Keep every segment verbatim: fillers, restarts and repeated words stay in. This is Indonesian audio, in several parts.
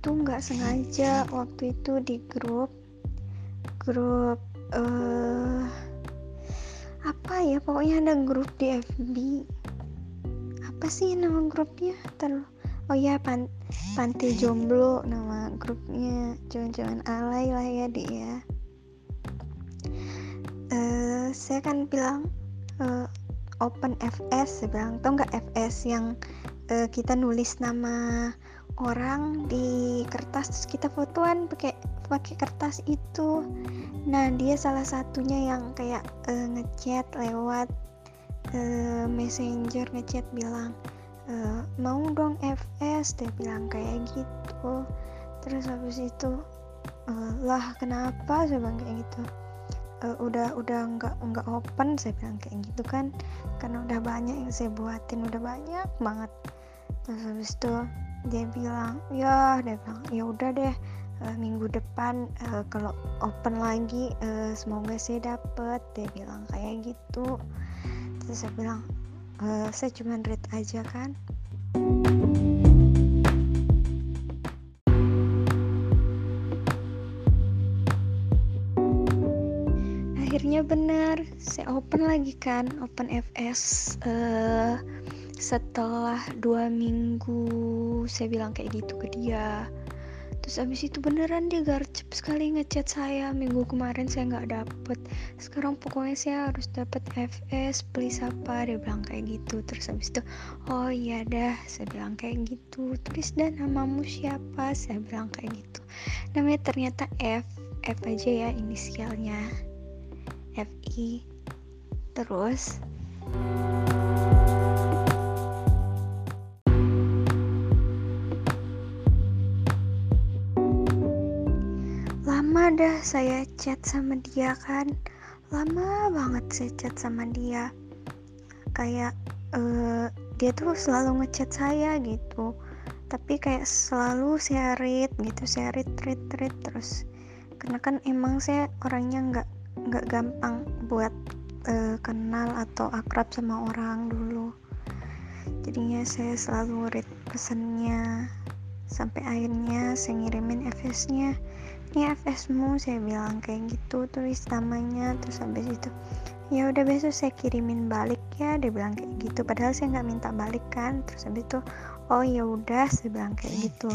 tuh nggak sengaja waktu itu di grup grup uh, apa ya, pokoknya ada grup di F B. Apa sih nama grupnya? Terus oh ya, pan, panti jomblo nama grupnya. Jangan-jangan alay lah ya dia. Uh, saya kan bilang uh, open F S, saya bilang tau nggak F S yang uh, kita nulis nama orang di kertas terus kita fotoan pakai pakai kertas itu. Nah dia salah satunya yang kayak uh, ngechat lewat uh, messenger, ngechat bilang uh, mau dong F S, dia bilang kayak gitu. Terus habis itu uh, lah kenapa, saya bilang kayak gitu. Uh, udah udah nggak nggak open, saya bilang kayak gitu kan, karena udah banyak yang saya buatin, udah banyak banget. Terus habis itu dia bilang ya dia bilang ya udah deh, uh, minggu depan uh, kalau open lagi uh, semoga saya dapet, dia bilang kayak gitu. Terus saya bilang uh, saya cuma read aja kan. Akhirnya benar, saya open lagi kan, open F S uh, setelah dua minggu saya bilang kayak gitu ke dia. Terus abis itu beneran dia garcep sekali ngechat saya. Minggu kemarin saya nggak dapet, sekarang pokoknya saya harus dapet F S, please apa, dia bilang kayak gitu. Terus abis itu oh iya dah, saya bilang kayak gitu. Tulis dan namamu siapa, saya bilang kayak gitu. Namanya ternyata F F aja ya inisialnya, F I. Terus lama dah saya chat sama dia kan, lama banget saya chat sama dia. Kayak uh, dia tuh selalu ngechat saya gitu, tapi kayak selalu saya read gitu, saya read read read terus. Karena kan emang saya orangnya nggak nggak gampang buat uh, kenal atau akrab sama orang dulu, jadinya saya selalu read pesannya. Sampai akhirnya saya ngirimin F S-nya, ini F S-mu, saya bilang kayak gitu, tulis namanya. Terus habis itu ya udah besok saya kirimin balik ya, dia bilang kayak gitu, padahal saya nggak minta balik kan. Terus habis itu oh ya udah, saya bilang kayak gitu.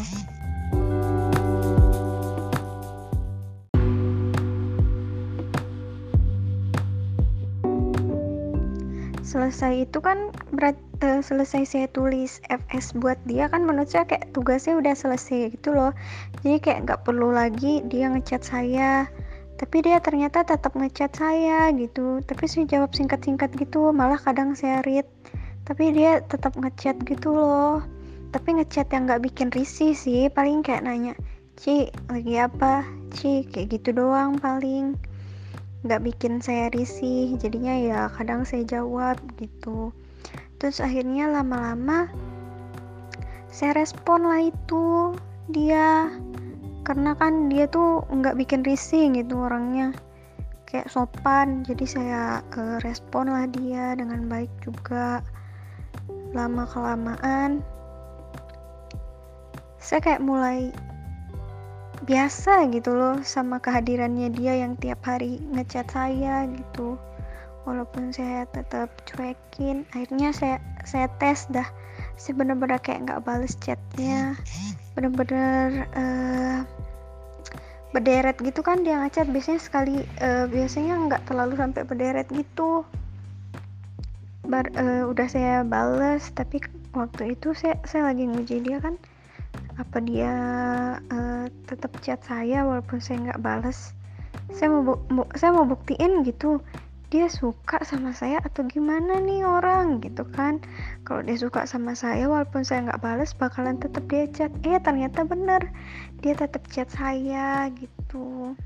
Selesai itu kan berat, uh, selesai saya tulis F S buat dia kan, menurut saya kayak tugasnya udah selesai gitu loh, jadi kayak nggak perlu lagi dia ngechat saya. Tapi dia ternyata tetap ngechat saya gitu, tapi saya jawab singkat-singkat gitu, malah kadang saya read, tapi dia tetap ngechat gitu loh. Tapi ngechat yang nggak bikin risih sih, paling kayak nanya, Ci lagi apa Ci, kayak gitu doang paling, nggak bikin saya risih. Jadinya ya kadang saya jawab gitu. Terus akhirnya lama-lama saya respon lah itu dia, karena kan dia tuh nggak bikin risih gitu orangnya, kayak sopan. Jadi saya uh, respon lah dia dengan baik juga. Lama kelamaan saya kayak mulai biasa gitu loh sama kehadirannya dia yang tiap hari ngechat saya gitu, walaupun saya tetap cuekin. Akhirnya saya saya tes dah, saya bener-bener kayak nggak bales chatnya, bener-bener uh, berderet gitu kan dia ngechat biasanya sekali, uh, biasanya nggak terlalu sampai berderet gitu. Bar, uh, udah saya bales, tapi waktu itu saya saya lagi nguji dia kan, apa dia uh, tetap chat saya walaupun saya nggak balas. Saya mau, bu- mau saya mau buktiin gitu dia suka sama saya atau gimana nih orang gitu kan. Kalau dia suka sama saya walaupun saya nggak balas, bakalan tetap dia chat. Eh ternyata bener, dia tetap chat saya gitu.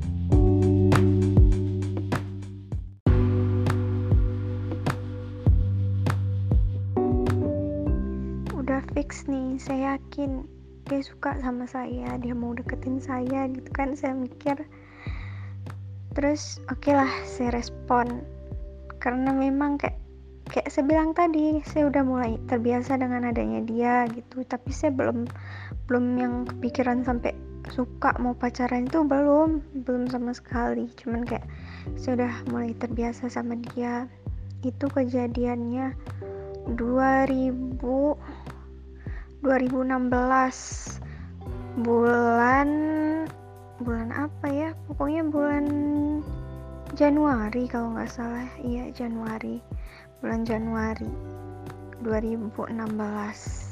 Udah fix nih, saya yakin dia suka sama saya, dia mau deketin saya gitu kan, saya mikir. Terus oke okay lah saya respon, karena memang kayak kayak saya bilang tadi, saya udah mulai terbiasa dengan adanya dia gitu, tapi saya belum belum yang kepikiran sampai suka mau pacaran, itu belum belum sama sekali. Cuman kayak saya udah mulai terbiasa sama dia. Itu kejadiannya dua ribu dua ribu enam belas, bulan bulan apa ya, pokoknya bulan Januari kalau nggak salah. Iya, Januari, bulan Januari dua ribu enam belas.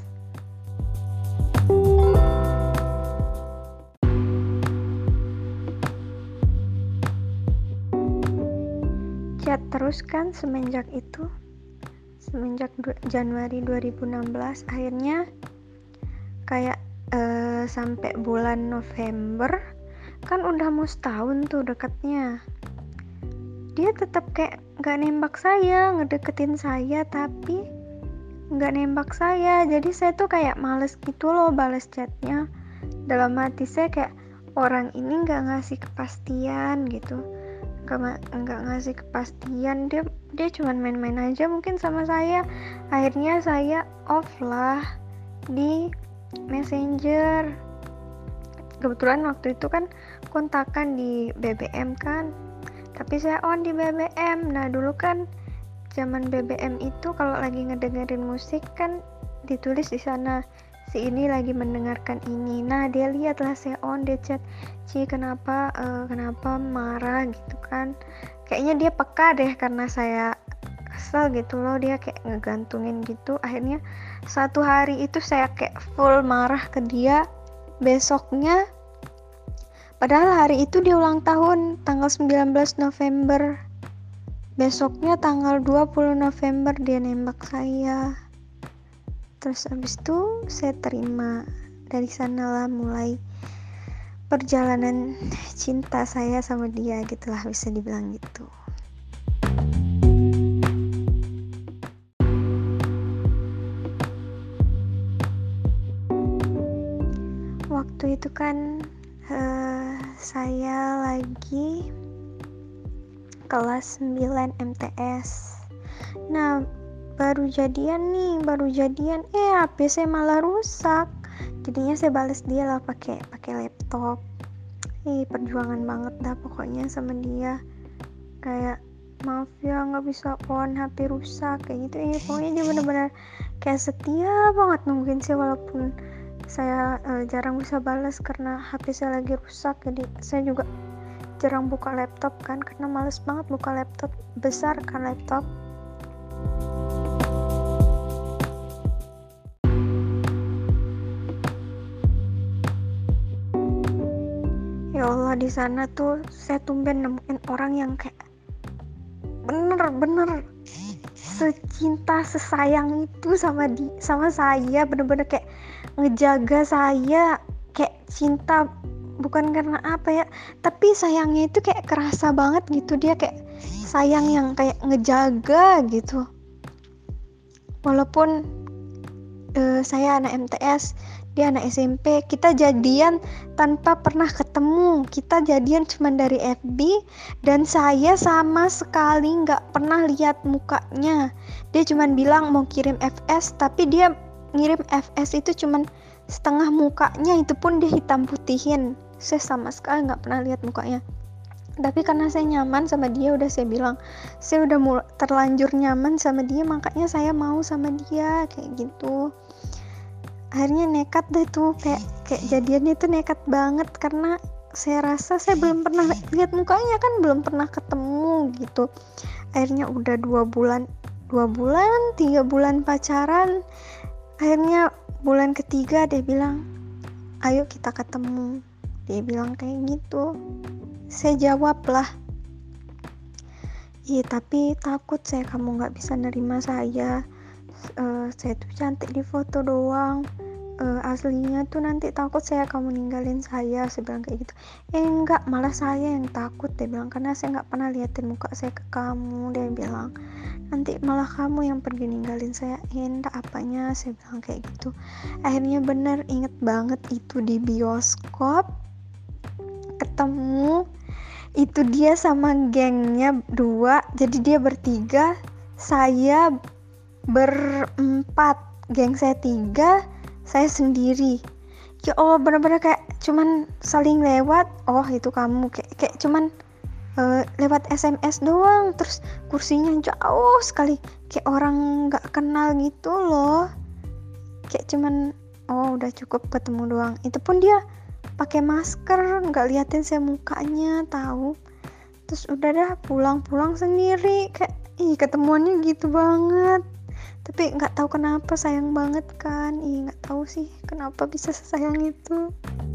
Chat terus kan semenjak itu, semenjak Januari dua ribu enam belas. Akhirnya kayak eh, sampai bulan November, kan udah mau setahun tuh deketnya, dia tetap kayak gak nembak saya, ngedeketin saya tapi gak nembak saya. Jadi saya tuh kayak males gitu loh balas chatnya. Dalam hati saya kayak, orang ini gak ngasih kepastian gitu, gak, gak ngasih kepastian, dia dia cuman main-main aja mungkin sama saya. Akhirnya saya off lah di Messenger. Kebetulan waktu itu kan kontakan di B B M kan, tapi saya on di B B M. Nah dulu kan zaman B B M itu kalau lagi ngedengerin musik kan ditulis di sana, si ini lagi mendengarkan ini. Nah dia lihat lah saya on, dia chat, Ci kenapa uh, kenapa marah gitu kan. Kayaknya dia peka deh karena saya kesel gitu loh, dia kayak ngegantungin gitu. Akhirnya satu hari itu saya kayak full marah ke dia. Besoknya, padahal hari itu dia ulang tahun tanggal sembilan belas November, besoknya tanggal dua puluh November dia nembak saya. Terus abis itu saya terima. Dari sanalah mulai perjalanan cinta saya sama dia gitulah, bisa dibilang gitu. Waktu itu kan uh, saya lagi kelas sembilan M T S. Nah baru jadian nih, baru jadian eh H P saya malah rusak. Jadinya saya balas dia lah pakai pakai laptop. Ih, perjuangan banget dah pokoknya sama dia. Kayak maaf ya nggak bisa on, H P rusak kayak gitu. Eh pokoknya dia benar-benar kayak setia banget nungguin saya walaupun saya uh, jarang bisa balas karena H P saya lagi rusak. Jadi saya juga jarang buka laptop kan, karena males banget buka laptop, besar kan laptop. Ya Allah, di sana tuh saya tumben nemuin orang yang kayak bener-bener secinta sesayang itu sama di sama saya, bener-bener kayak ngejaga saya, kayak cinta bukan karena apa ya, tapi sayangnya itu kayak kerasa banget gitu. Dia kayak sayang yang kayak ngejaga gitu. Walaupun uh, saya anak M T S, dia anak S M P, kita jadian tanpa pernah ketemu. Kita jadian cuma dari F B, dan saya sama sekali nggak pernah lihat mukanya. Dia cuma bilang mau kirim F S, tapi dia ngirim F S itu cuma setengah mukanya, itu pun dia hitam putihin. Saya sama sekali nggak pernah lihat mukanya. Tapi karena saya nyaman sama dia, udah saya bilang saya udah mul- terlanjur nyaman sama dia, makanya saya mau sama dia kayak gitu. Akhirnya nekat deh tuh, kayak kayak jadiannya tuh nekat banget karena saya rasa saya belum pernah lihat mukanya kan, belum pernah ketemu gitu. Akhirnya udah dua bulan dua bulan tiga bulan pacaran. Akhirnya bulan ketiga dia bilang ayo kita ketemu, dia bilang kayak gitu. Saya jawab lah, iya tapi takut saya kamu gak bisa nerima saya. uh, Saya tuh cantik di foto doang, uh, aslinya tuh nanti takut saya kamu ninggalin saya. Saya bilang kayak gitu. Eh enggak, malah saya yang takut, dia bilang, karena saya gak pernah liatin muka saya ke kamu. Dia bilang nanti malah kamu yang pergi ninggalin saya. Eh enggak apanya, saya bilang kayak gitu. Akhirnya bener, inget banget itu di bioskop ketemu. Itu dia sama gengnya dua, jadi dia bertiga, saya berempat, geng saya tiga, saya sendiri. Ya Allah, bener-bener kayak cuman saling lewat, oh itu kamu, kayak kayak cuman uh, lewat S M S doang, terus kursinya jauh sekali, kayak orang nggak kenal gitu loh, kayak cuman oh udah cukup ketemu doang. Itu pun dia pakai masker, nggak liatin saya mukanya, tahu. Terus udah dah pulang-pulang sendiri, kayak ih ketemuannya gitu banget. Tapi nggak tahu kenapa sayang banget kan, ih nggak tahu sih kenapa bisa sesayang itu.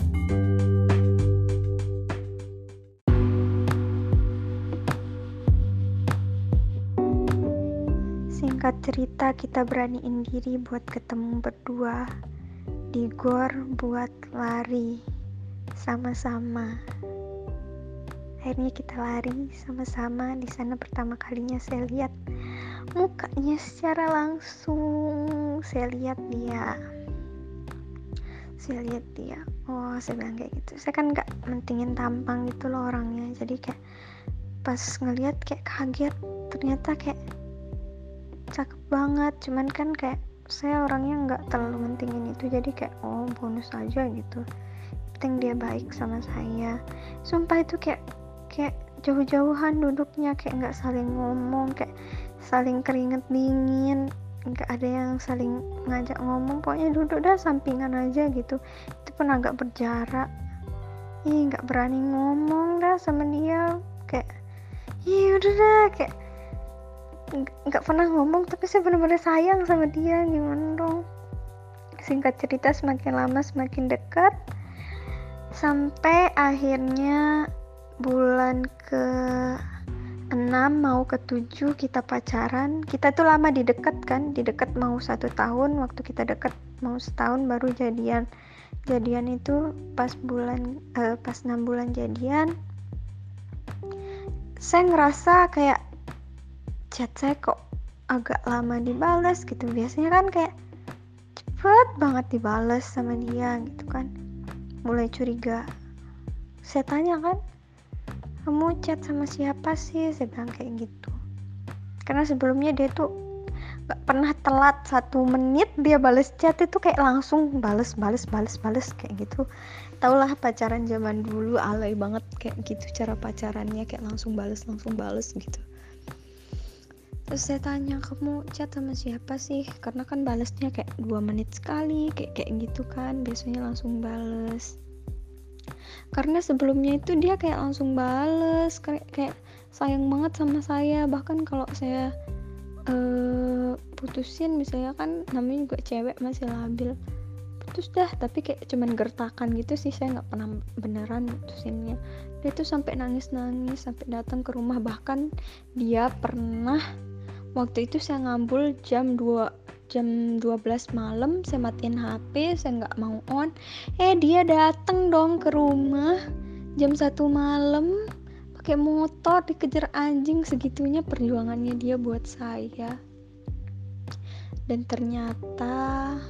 Singkat cerita, kita beraniin diri buat ketemu berdua di gor buat lari sama-sama. Akhirnya kita lari sama-sama. Di sana pertama kalinya saya lihat mukanya secara langsung. Saya lihat dia. Saya lihat dia. Oh, saya bilang kayak gitu. Saya kan nggak mentingin tampang gitu loh orangnya. Jadi kayak pas ngelihat kayak kaget. Ternyata kayak cakep banget. Cuman kan kayak saya orangnya nggak terlalu mentingin itu. Jadi kayak oh bonus aja gitu. Penting dia baik sama saya. Sumpah itu kayak kayak jauh-jauhan duduknya, kayak nggak saling ngomong, kayak saling keringet dingin, nggak ada yang saling ngajak ngomong, pokoknya duduk dah sampingan aja gitu. Itu pun agak berjarak. Ih, nggak berani ngomong dah sama dia, kayak ih udah dah, kayak nggak pernah ngomong, tapi saya benar-benar sayang sama dia. Gimana dong. Singkat cerita, semakin lama semakin dekat, sampai akhirnya bulan ke enam mau ke tujuh kita pacaran. Kita tuh lama di dekat kan, di dekat mau satu tahun, waktu kita dekat mau setahun baru jadian. Jadian itu pas bulan eh, pas enam bulan jadian, saya ngerasa kayak chat saya kok agak lama dibalas gitu. Biasanya kan kayak cepet banget dibalas sama dia gitu kan. Mulai curiga. Saya tanya kan, kamu chat sama siapa sih? Saya bilang kayak gitu. Karena sebelumnya dia tuh gak pernah telat satu menit dia bales chat, itu kayak langsung bales bales bales bales kayak gitu. Taulah pacaran zaman dulu alay banget kayak gitu cara pacarannya, kayak langsung bales langsung bales gitu. Terus saya tanya, kamu chat sama siapa sih? Karena kan balesnya kayak dua menit sekali, kayak kayak gitu kan. Biasanya langsung bales. Karena sebelumnya itu dia kayak langsung bales, kayak, kayak sayang banget sama saya. Bahkan kalau saya uh, putusin, misalnya kan namanya juga cewek masih labil, putus dah, tapi kayak cuman gertakan gitu sih, saya nggak pernah beneran putusinnya. Dia tuh sampai nangis-nangis, sampai datang ke rumah. Bahkan dia pernah, waktu itu saya ngambul jam dua jam dua belas malam, saya matiin H P, saya nggak mau on, eh dia datang dong ke rumah jam satu malam pakai motor, dikejar anjing. Segitunya perjuangannya dia buat saya. Dan ternyata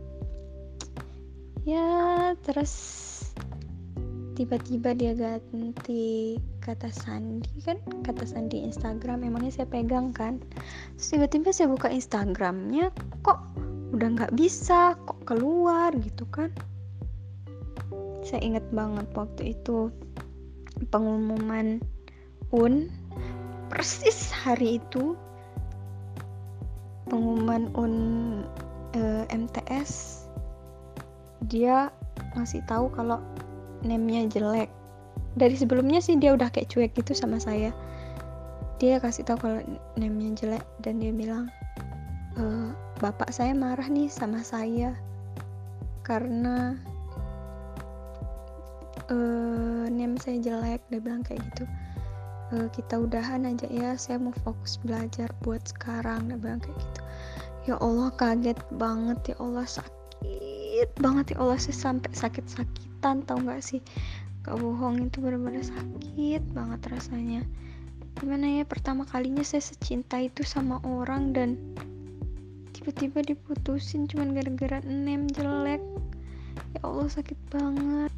ya terus tiba-tiba dia ganti kata sandi kan, kata sandi Instagram. Emangnya saya pegang kan. Terus tiba-tiba saya buka Instagramnya, kok udah nggak bisa, kok keluar gitu kan. Saya ingat banget waktu itu pengumuman U N, persis hari itu pengumuman U N eh, M T S, dia ngasih tahu kalau name-nya jelek. Dari sebelumnya sih dia udah kayak cuek gitu sama saya. Dia kasih tahu kalau name-nya jelek, dan dia bilang, e, bapak saya marah nih sama saya karena uh, name saya jelek. Dia bilang kayak gitu. E, kita udahan aja ya, saya mau fokus belajar buat sekarang. Dia bilang kayak gitu. Ya Allah, kaget banget. Ya Allah, sakit banget. Ya Allah, saya sampai sakit-sakitan, tau gak sih. Gak bohong, itu benar-benar sakit banget rasanya. Gimana ya, pertama kalinya saya secinta itu sama orang, dan tiba-tiba diputusin cuman gara-gara name jelek. Ya Allah, sakit banget.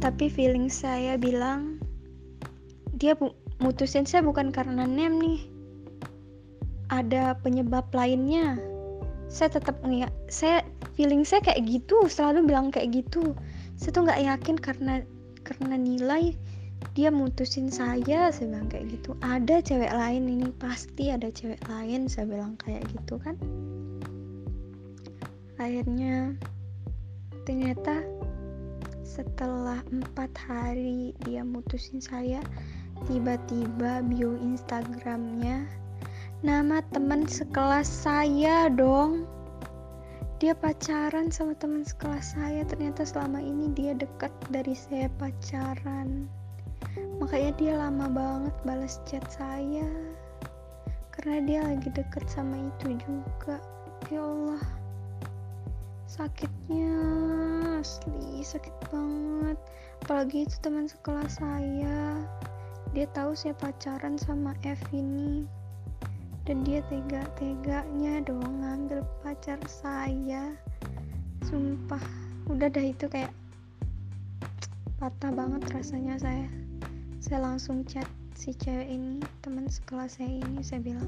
Tapi feeling saya bilang dia bu- mutusin saya bukan karena nem nih, ada penyebab lainnya. Saya tetap nggak, saya feeling saya kayak gitu, selalu bilang kayak gitu. Saya tuh nggak yakin karena karena nilai dia mutusin saya. Saya bilang kayak gitu, ada cewek lain ini, pasti ada cewek lain, saya bilang kayak gitu kan. Akhirnya ternyata setelah empat hari dia mutusin saya, tiba-tiba bio Instagramnya nama teman sekelas saya dong. Dia pacaran sama teman sekelas saya. Ternyata selama ini dia dekat dari saya pacaran. Makanya dia lama banget balas chat saya, karena dia lagi deket sama itu juga. Ya Allah, sakitnya asli, sakit banget. Apalagi itu teman sekelas saya. Dia tahu saya pacaran sama F ini, dan dia tega-teganya dong ngambil pacar saya. Sumpah, udah dah itu kayak patah banget rasanya saya. Saya langsung chat si cewek ini, teman sekelas saya ini. Saya bilang,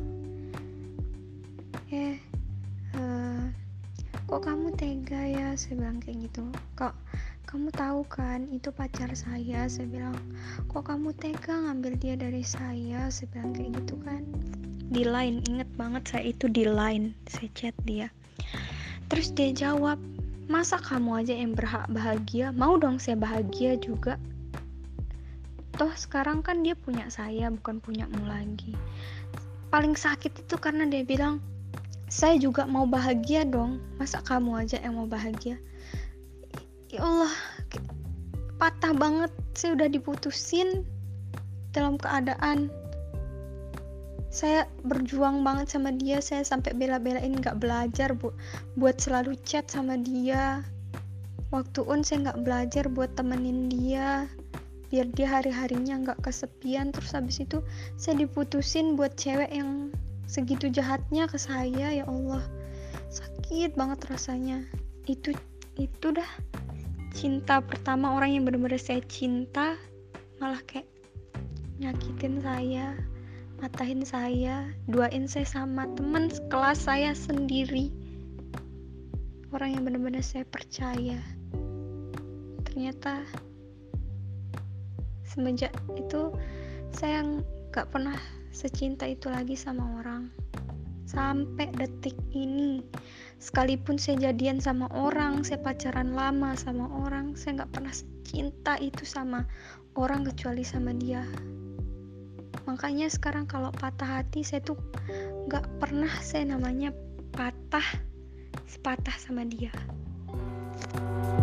eh uh, kok kamu tega ya? Saya bilang kayak gitu. Kok kamu tahu kan itu pacar saya? Saya bilang, kok kamu tega ngambil dia dari saya? Saya bilang kayak gitu kan. Di line, inget banget saya itu di line, saya chat dia. Terus dia jawab, masa kamu aja yang berhak bahagia? Mau dong saya bahagia juga. Toh sekarang kan dia punya saya, bukan punyamu lagi. Paling sakit itu karena dia bilang, saya juga mau bahagia dong, masa kamu aja yang mau bahagia? Ya Allah, patah banget. Saya udah diputusin dalam keadaan saya berjuang banget sama dia. Saya sampai bela-belain gak belajar bu- buat selalu chat sama dia. Waktu un saya gak belajar buat temenin dia, biar dia hari-harinya gak kesepian. Terus habis itu saya diputusin buat cewek yang segitu jahatnya ke saya. Ya Allah, sakit banget rasanya. Itu itu dah cinta pertama, orang yang benar-benar saya cinta malah kayak nyakitin saya, matahin saya, duain saya sama teman sekelas saya sendiri, orang yang benar-benar saya percaya. Ternyata semenjak itu saya gak pernah secinta itu lagi sama orang. Sampai detik ini, sekalipun saya jadian sama orang, saya pacaran lama sama orang, saya gak pernah cinta itu sama orang kecuali sama dia. Makanya sekarang kalau patah hati, saya tuh gak pernah saya namanya patah sepatah sama dia.